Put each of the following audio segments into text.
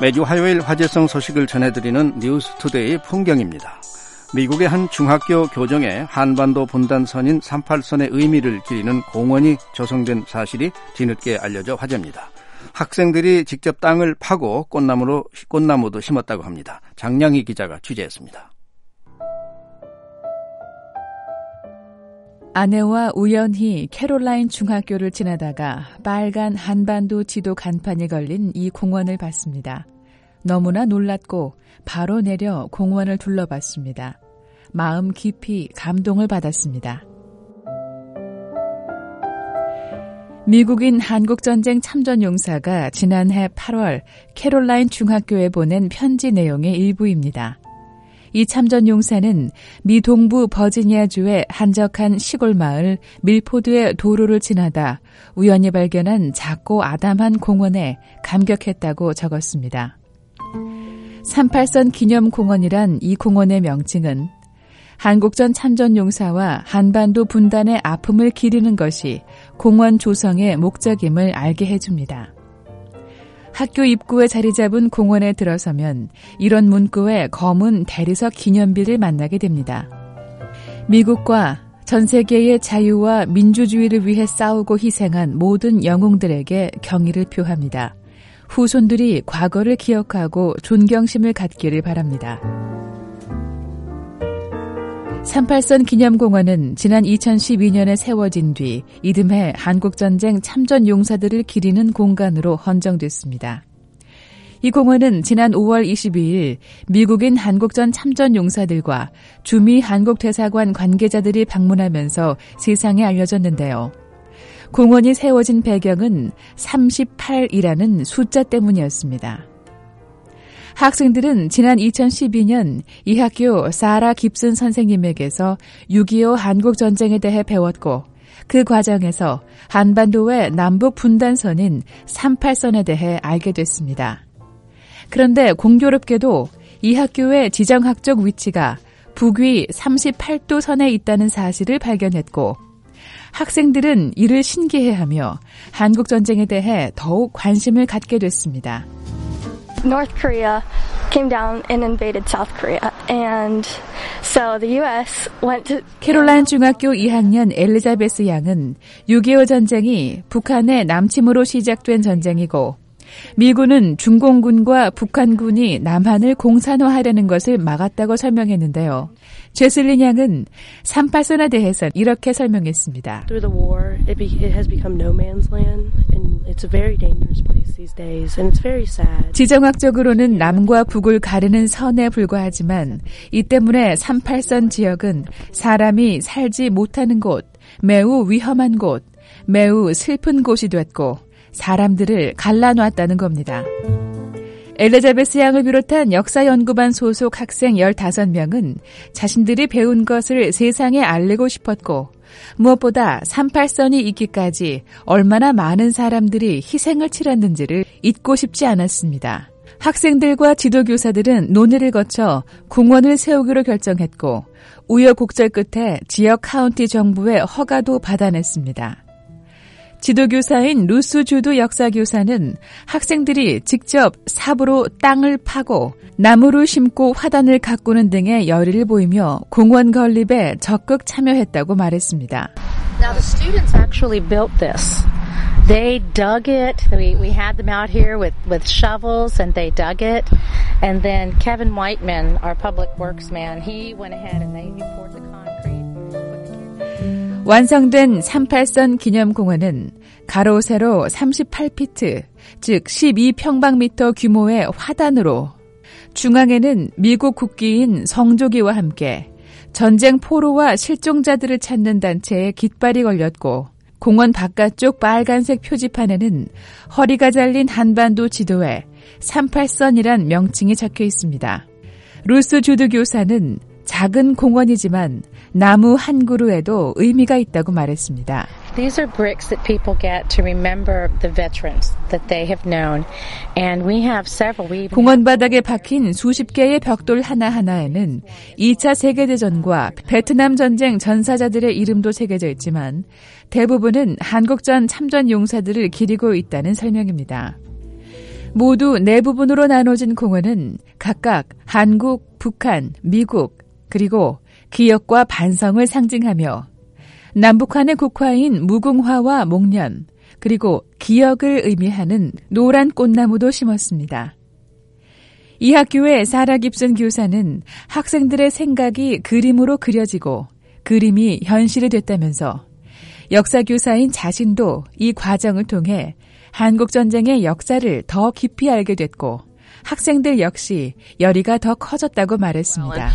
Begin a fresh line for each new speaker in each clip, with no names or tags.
매주 화요일 화제성 소식을 전해드리는 뉴스투데이 풍경입니다. 미국의 한 중학교 교정에 한반도 분단선인 38선의 의미를 기리는 공원이 조성된 사실이 뒤늦게 알려져 화제입니다. 학생들이 직접 땅을 파고 꽃나무도 심었다고 합니다. 장량희 기자가 취재했습니다.
아내와 우연히 캐롤라인 중학교를 지나다가 빨간 한반도 지도 간판이 걸린 이 공원을 봤습니다. 너무나 놀랐고 바로 내려 공원을 둘러봤습니다. 마음 깊이 감동을 받았습니다. 미국인 한국전쟁 참전용사가 지난해 8월 캐롤라인 중학교에 보낸 편지 내용의 일부입니다. 이 참전용사는 미 동부 버지니아주의 한적한 시골 마을 밀포드의 도로를 지나다 우연히 발견한 작고 아담한 공원에 감격했다고 적었습니다. 38선 기념공원이란 이 공원의 명칭은 한국전 참전용사와 한반도 분단의 아픔을 기리는 것이 공원 조성의 목적임을 알게 해줍니다. 학교 입구에 자리 잡은 공원에 들어서면 이런 문구의 검은 대리석 기념비를 만나게 됩니다. 미국과 전 세계의 자유와 민주주의를 위해 싸우고 희생한 모든 영웅들에게 경의를 표합니다. 후손들이 과거를 기억하고 존경심을 갖기를 바랍니다. 38선 기념공원은 지난 2012년에 세워진 뒤 이듬해 한국전쟁 참전용사들을 기리는 공간으로 헌정됐습니다. 이 공원은 지난 5월 22일 미국인 한국전 참전용사들과 주미 한국대사관 관계자들이 방문하면서 세상에 알려졌는데요. 공원이 세워진 배경은 38이라는 숫자 때문이었습니다. 학생들은 지난 2012년 이 학교 사라 깁슨 선생님에게서 6.25 한국전쟁에 대해 배웠고 그 과정에서 한반도의 남북 분단선인 38선에 대해 알게 됐습니다. 그런데 공교롭게도 이 학교의 지정학적 위치가 북위 38도 선에 있다는 사실을 발견했고 학생들은 이를 신기해하며 한국전쟁에 대해 더욱 관심을 갖게 됐습니다.
North Korea came down and invaded South Korea, and so the U.S. went to.
캐롤라인 중학교 2학년 엘리자베스 양은 6.25 전쟁이 북한의 남침으로 시작된 전쟁이고 미군은 중공군과 북한군이 남한을 공산화하려는 것을 막았다고 설명했는데요. 제슬린 양은 38선에 대해서 이렇게 설명했습니다.
Through the war, it has become no man's land, and it's a very dangerous place these days, and it's very sad.
지정학적으로는 남과 북을 가르는 선에 불과하지만 이 때문에 38선 지역은 사람이 살지 못하는 곳, 매우 위험한 곳, 매우 슬픈 곳이 됐고 사람들을 갈라놨다는 겁니다. 엘리자베스 양을 비롯한 역사연구반 소속 학생 15명은 자신들이 배운 것을 세상에 알리고 싶었고 무엇보다 38선이 있기까지 얼마나 많은 사람들이 희생을 치렀는지를 잊고 싶지 않았습니다. 학생들과 지도교사들은 논의를 거쳐 공원을 세우기로 결정했고 우여곡절 끝에 지역 카운티 정부의 허가도 받아냈습니다. 지도교사인 루스 주드 역사교사는 학생들이 직접 삽으로 땅을 파고 나무를 심고 화단을 가꾸는 등의 열의를 보이며 공원 건립에 적극 참여했다고 말했습니다.
Now the students actually built this. They dug it. We had them out here with shovels and they dug it. And then Kevin Whiteman, our public works man, he went ahead and they poured the concrete.
완성된 38선 기념공원은 가로 세로 38피트, 즉 12평방미터 규모의 화단으로 중앙에는 미국 국기인 성조기와 함께 전쟁 포로와 실종자들을 찾는 단체의 깃발이 걸렸고 공원 바깥쪽 빨간색 표지판에는 허리가 잘린 한반도 지도에 38선이란 명칭이 적혀 있습니다. 루스 주드 교사는 작은 공원이지만 나무 한 그루에도 의미가 있다고 말했습니다.
These are bricks that people get to remember the veterans that they have known. And we have several.
공원 바닥에 박힌 수십 개의 벽돌 하나하나에는 2차 세계대전과 베트남 전쟁 전사자들의 이름도 새겨져 있지만 대부분은 한국전 참전 용사들을 기리고 있다는 설명입니다. 모두 4부분으로 나눠진 공원은 각각 한국, 북한, 미국, 그리고 기억과 반성을 상징하며 남북한의 국화인 무궁화와 목련, 그리고 기억을 의미하는 노란 꽃나무도 심었습니다. 이 학교의 사라 깁슨 교사는 학생들의 생각이 그림으로 그려지고 그림이 현실이 됐다면서 역사교사인 자신도 이 과정을 통해 한국전쟁의 역사를 더 깊이 알게 됐고 학생들 역시 열의가 더 커졌다고 말했습니다.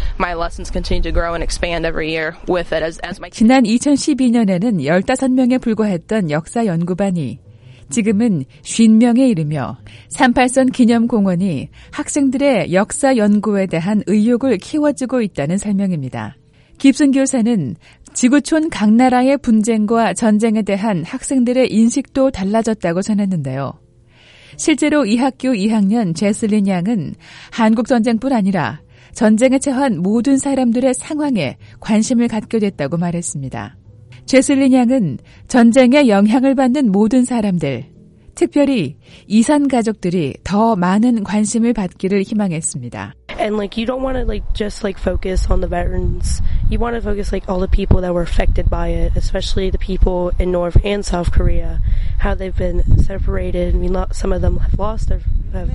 지난 2012년에는 15명에 불과했던 역사 연구반이 지금은 50명에 이르며 38선 기념공원이 학생들의 역사 연구에 대한 의욕을 키워주고 있다는 설명입니다. 깁슨 교사는 지구촌 각 나라의 분쟁과 전쟁에 대한 학생들의 인식도 달라졌다고 전했는데요. 실제로 이 학교 2학년 제슬린 양은 한국전쟁뿐 아니라 전쟁에 처한 모든 사람들의 상황에 관심을 갖게 됐다고 말했습니다. 제슬린 양은 전쟁에 영향을 받는 모든 사람들, 특별히 이산 가족들이 더 많은 관심을 받기를 희망했습니다.
And you don't want to just focus on the veterans. You want to focus all the people that were affected by it, especially the people in North and South Korea, how they've been separated. Some of them have lost contact.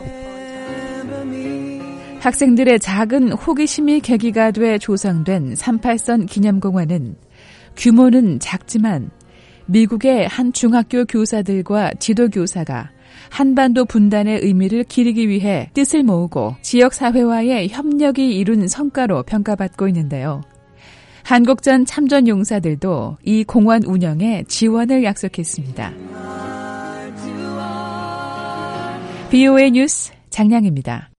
학생들의 작은 호기심이 계기가 돼 조성된 38선 기념공원은 규모는 작지만 미국의 한 중학교 교사들과 지도교사가 한반도 분단의 의미를 기리기 위해 뜻을 모으고 지역사회와의 협력이 이룬 성과로 평가받고 있는데요. 한국전 참전 용사들도 이 공원 운영에 지원을 약속했습니다. BOA 뉴스 장량입니다.